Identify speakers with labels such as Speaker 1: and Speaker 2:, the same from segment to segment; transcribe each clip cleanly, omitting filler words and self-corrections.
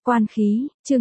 Speaker 1: Quan khí, chương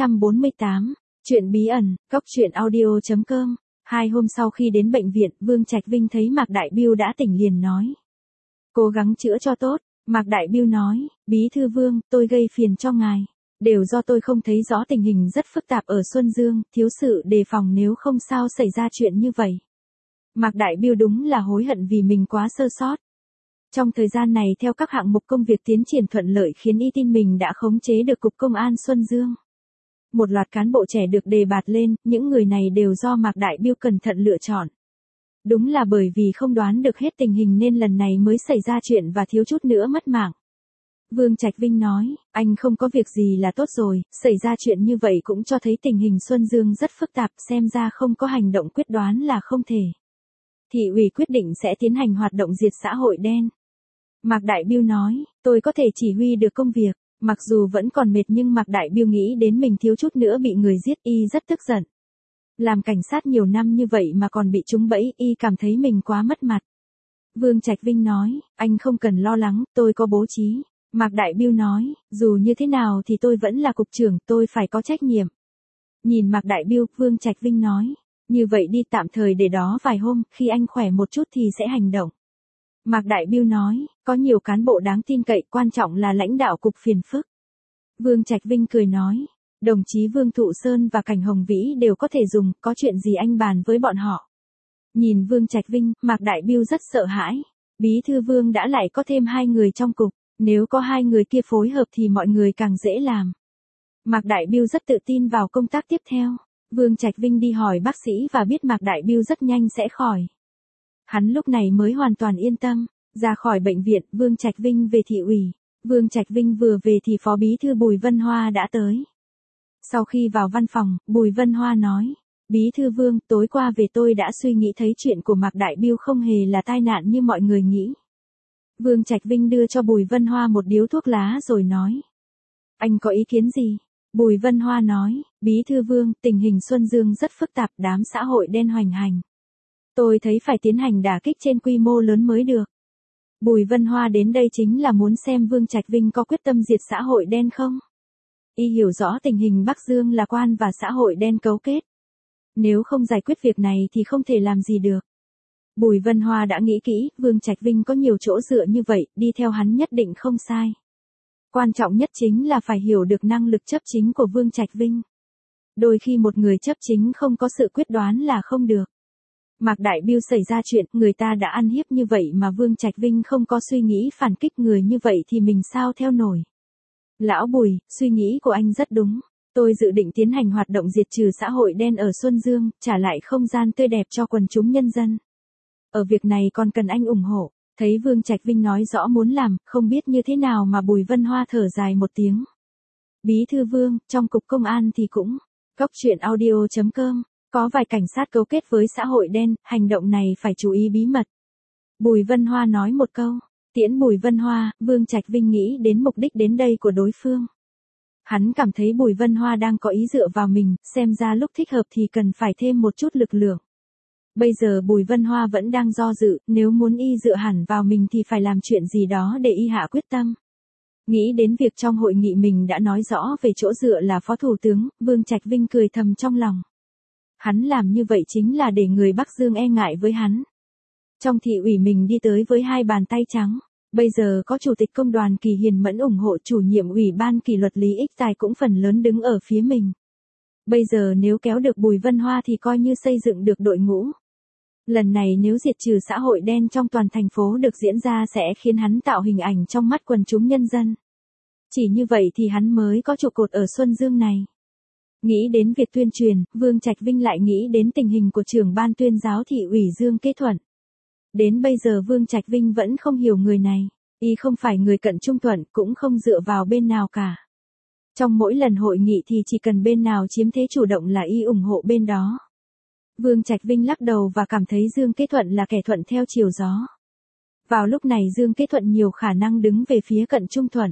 Speaker 1: 948, chuyện bí ẩn, cóc truyện audio.com. 2 hôm sau khi đến bệnh viện, Vương Trạch Vinh thấy Mạc Đại Biêu đã tỉnh liền nói. Cố gắng chữa cho tốt. Mạc Đại Biêu nói, Bí thư Vương, tôi gây phiền cho ngài. Đều do tôi không thấy rõ tình hình rất phức tạp ở Xuân Dương, thiếu sự đề phòng nếu không sao xảy ra chuyện như vậy. Mạc Đại Biêu đúng là hối hận vì mình quá sơ sót. Trong thời gian này theo các hạng mục công việc tiến triển thuận lợi khiến y tin mình đã khống chế được Cục Công an Xuân Dương. Một loạt cán bộ trẻ được đề bạt lên, những người này đều do Mạc Đại Biêu cẩn thận lựa chọn. Đúng là bởi vì không đoán được hết tình hình nên lần này mới xảy ra chuyện và thiếu chút nữa mất mạng. Vương Trạch Vinh nói, anh không có việc gì là tốt rồi, xảy ra chuyện như vậy cũng cho thấy tình hình Xuân Dương rất phức tạp, xem ra không có hành động quyết đoán là không thể. Thị ủy quyết định sẽ tiến hành hoạt động diệt xã hội đen. Mạc Đại Biêu nói, tôi có thể chỉ huy được công việc, mặc dù vẫn còn mệt nhưng Mạc Đại Biêu nghĩ đến mình thiếu chút nữa bị người giết y rất tức giận. Làm cảnh sát nhiều năm như vậy mà còn bị trúng bẫy, y cảm thấy mình quá mất mặt. Vương Trạch Vinh nói, anh không cần lo lắng, tôi có bố trí. Mạc Đại Biêu nói, dù như thế nào thì tôi vẫn là cục trưởng, tôi phải có trách nhiệm. Nhìn Mạc Đại Biêu, Vương Trạch Vinh nói, như vậy đi tạm thời để đó vài hôm, khi anh khỏe một chút thì sẽ hành động. Mạc Đại Biêu nói, có nhiều cán bộ đáng tin cậy, quan trọng là lãnh đạo cục phiền phức. Vương Trạch Vinh cười nói, đồng chí Vương Thụ Sơn và Cảnh Hồng Vĩ đều có thể dùng, có chuyện gì anh bàn với bọn họ. Nhìn Vương Trạch Vinh, Mạc Đại Biêu rất sợ hãi. Bí thư Vương đã lại có thêm 2 người trong cục, nếu có 2 người kia phối hợp thì mọi người càng dễ làm. Mạc Đại Biêu rất tự tin vào công tác tiếp theo. Vương Trạch Vinh đi hỏi bác sĩ và biết Mạc Đại Biêu rất nhanh sẽ khỏi. Hắn lúc này mới hoàn toàn yên tâm. Ra khỏi bệnh viện, Vương Trạch Vinh về thị ủy. Vương Trạch Vinh vừa về thì Phó Bí thư Bùi Vân Hoa đã tới. Sau khi vào văn phòng, Bùi Vân Hoa nói, Bí thư Vương, tối qua về tôi đã suy nghĩ thấy chuyện của Mạc Đại Biêu không hề là tai nạn như mọi người nghĩ. Vương Trạch Vinh đưa cho Bùi Vân Hoa một điếu thuốc lá rồi nói. Anh có ý kiến gì? Bùi Vân Hoa nói, Bí thư Vương, tình hình Xuân Dương rất phức tạp, đám xã hội đen hoành hành. Tôi thấy phải tiến hành đả kích trên quy mô lớn mới được. Bùi Vân Hoa đến đây chính là muốn xem Vương Trạch Vinh có quyết tâm diệt xã hội đen không? Y hiểu rõ tình hình Bắc Dương là quan và xã hội đen cấu kết. Nếu không giải quyết việc này thì không thể làm gì được. Bùi Vân Hoa đã nghĩ kỹ, Vương Trạch Vinh có nhiều chỗ dựa như vậy, đi theo hắn nhất định không sai. Quan trọng nhất chính là phải hiểu được năng lực chấp chính của Vương Trạch Vinh. Đôi khi một người chấp chính không có sự quyết đoán là không được. Mạc Đại Biêu xảy ra chuyện, người ta đã ăn hiếp như vậy mà Vương Trạch Vinh không có suy nghĩ phản kích người như vậy thì mình sao theo nổi. Lão Bùi, suy nghĩ của anh rất đúng. Tôi dự định tiến hành hoạt động diệt trừ xã hội đen ở Xuân Dương, trả lại không gian tươi đẹp cho quần chúng nhân dân. Ở việc này còn cần anh ủng hộ. Thấy Vương Trạch Vinh nói rõ muốn làm, không biết như thế nào mà Bùi Vân Hoa thở dài một tiếng. Bí thư Vương, trong cục công an thì cũng, cóc truyện audio.com, có vài cảnh sát cấu kết với xã hội đen, hành động này phải chú ý bí mật. Bùi Vân Hoa nói một câu, tiễn Bùi Vân Hoa, Vương Trạch Vinh nghĩ đến mục đích đến đây của đối phương. Hắn cảm thấy Bùi Vân Hoa đang có ý dựa vào mình, xem ra lúc thích hợp thì cần phải thêm một chút lực lượng. Bây giờ Bùi Vân Hoa vẫn đang do dự, nếu muốn y dựa hẳn vào mình thì phải làm chuyện gì đó để y hạ quyết tâm. Nghĩ đến việc trong hội nghị mình đã nói rõ về chỗ dựa là Phó Thủ tướng, Vương Trạch Vinh cười thầm trong lòng. Hắn làm như vậy chính là để người Bắc Dương e ngại với hắn. Trong thị ủy mình đi tới với 2 bàn tay trắng. Bây giờ có Chủ tịch Công đoàn Kỳ Hiền Mẫn ủng hộ, chủ nhiệm Ủy ban Kỷ luật Lý Ích Tài cũng phần lớn đứng ở phía mình. Bây giờ nếu kéo được Bùi Vân Hoa thì coi như xây dựng được đội ngũ. Lần này nếu diệt trừ xã hội đen trong toàn thành phố được diễn ra sẽ khiến hắn tạo hình ảnh trong mắt quần chúng nhân dân. Chỉ như vậy thì hắn mới có trụ cột ở Xuân Dương này. Nghĩ đến việc tuyên truyền, Vương Trạch Vinh lại nghĩ đến tình hình của trưởng ban tuyên giáo thị ủy Dương Kế Thuận. Đến bây giờ Vương Trạch Vinh vẫn không hiểu người này, y không phải người cận trung thuận, cũng không dựa vào bên nào cả. Trong mỗi lần hội nghị thì chỉ cần bên nào chiếm thế chủ động là y ủng hộ bên đó. Vương Trạch Vinh lắc đầu và cảm thấy Dương Kế Thuận là kẻ thuận theo chiều gió. Vào lúc này Dương Kế Thuận nhiều khả năng đứng về phía cận trung thuận.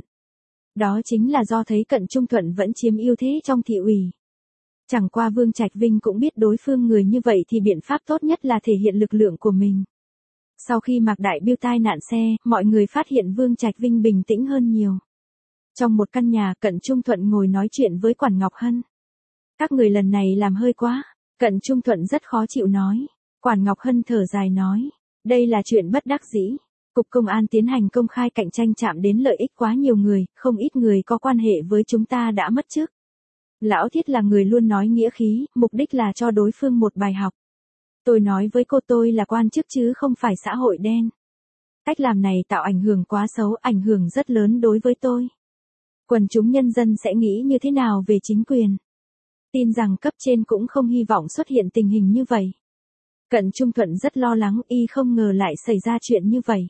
Speaker 1: Đó chính là do thấy cận trung thuận vẫn chiếm ưu thế trong thị ủy. Chẳng qua Vương Trạch Vinh cũng biết đối phương người như vậy thì biện pháp tốt nhất là thể hiện lực lượng của mình. Sau khi Mạc Đại Biêu tai nạn xe, mọi người phát hiện Vương Trạch Vinh bình tĩnh hơn nhiều. Trong một căn nhà, Cận Trung Thuận ngồi nói chuyện với Quản Ngọc Hân. Các người lần này làm hơi quá. Cận Trung Thuận rất khó chịu nói. Quản Ngọc Hân thở dài nói. Đây là chuyện bất đắc dĩ. Cục Công an tiến hành công khai cạnh tranh chạm đến lợi ích quá nhiều người, không ít người có quan hệ với chúng ta đã mất chức. Lão Thiết là người luôn nói nghĩa khí, mục đích là cho đối phương một bài học. Tôi nói với cô tôi là quan chức chứ không phải xã hội đen. Cách làm này tạo ảnh hưởng quá xấu, ảnh hưởng rất lớn đối với tôi. Quần chúng nhân dân sẽ nghĩ như thế nào về chính quyền? Tin rằng cấp trên cũng không hy vọng xuất hiện tình hình như vậy. Cận Trung Thuận rất lo lắng, y không ngờ lại xảy ra chuyện như vậy.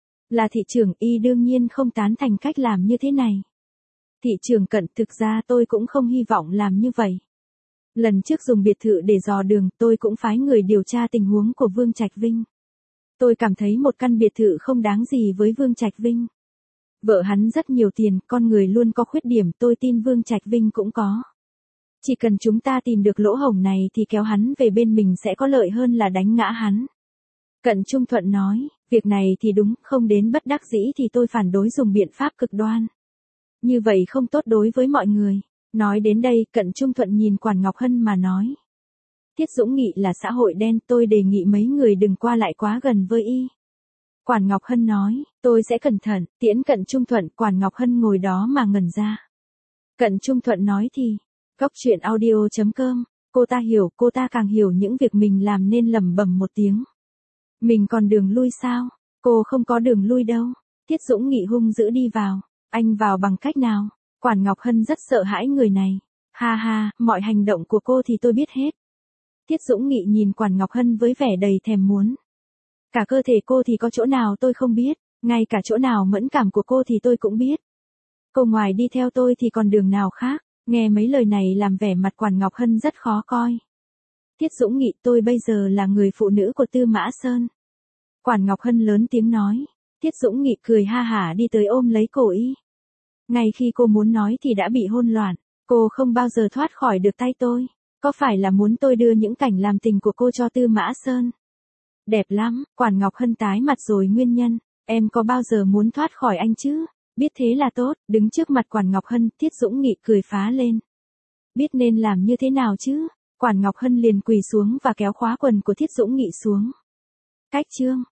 Speaker 1: Là thị trưởng, y đương nhiên không tán thành cách làm như thế này. Thị trưởng Cận, thực ra tôi cũng không hy vọng làm như vậy. Lần trước dùng biệt thự để dò đường, tôi cũng phái người điều tra tình huống của Vương Trạch Vinh. Tôi cảm thấy một căn biệt thự không đáng gì với Vương Trạch Vinh. Vợ hắn rất nhiều tiền, con người luôn có khuyết điểm, tôi tin Vương Trạch Vinh cũng có. Chỉ cần chúng ta tìm được lỗ hổng này thì kéo hắn về bên mình sẽ có lợi hơn là đánh ngã hắn. Cận Trung Thuận nói, việc này thì đúng, không đến bất đắc dĩ thì tôi phản đối dùng biện pháp cực đoan. Như vậy không tốt đối với mọi người. Nói đến đây, Cận Trung Thuận nhìn Quản Ngọc Hân mà nói. Tiết Dũng Nghị là xã hội đen, tôi đề nghị mấy người đừng qua lại quá gần với y. Quản Ngọc Hân nói, tôi sẽ cẩn thận, tiễn Cận Trung Thuận. Quản Ngọc Hân ngồi đó mà ngẩn ra. Cận Trung Thuận nói thì, Cốc truyện audio.com, cô ta hiểu, cô ta càng hiểu những việc mình làm nên lẩm bẩm một tiếng. Mình còn đường lui sao? Cô không có đường lui đâu. Tiết Dũng Nghị hung dữ đi vào. Anh vào bằng cách nào? Quản Ngọc Hân rất sợ hãi người này. Ha ha, mọi hành động của cô thì tôi biết hết. Tiết Dũng Nghị nhìn Quản Ngọc Hân với vẻ đầy thèm muốn. Cả cơ thể cô thì có chỗ nào tôi không biết, ngay cả chỗ nào mẫn cảm của cô thì tôi cũng biết. Cô ngoài đi theo tôi thì còn đường nào khác? Nghe mấy lời này làm vẻ mặt Quản Ngọc Hân rất khó coi. Tiết Dũng Nghị, tôi bây giờ là người phụ nữ của Tư Mã Sơn. Quản Ngọc Hân lớn tiếng nói. Tiết Dũng Nghị cười ha hả đi tới ôm lấy cổ y. Ngay khi cô muốn nói thì đã bị hôn loạn. Cô không bao giờ thoát khỏi được tay tôi. Có phải là muốn tôi đưa những cảnh làm tình của cô cho Tư Mã Sơn? Đẹp lắm, Quản Ngọc Hân tái mặt rồi nguyên nhân. Em có bao giờ muốn thoát khỏi anh chứ? Biết thế là tốt, đứng trước mặt Quản Ngọc Hân, Tiết Dũng Nghị cười phá lên. Biết nên làm như thế nào chứ? Quản Ngọc Hân liền quỳ xuống và kéo khóa quần của Tiết Dũng Nghị xuống. Cách chương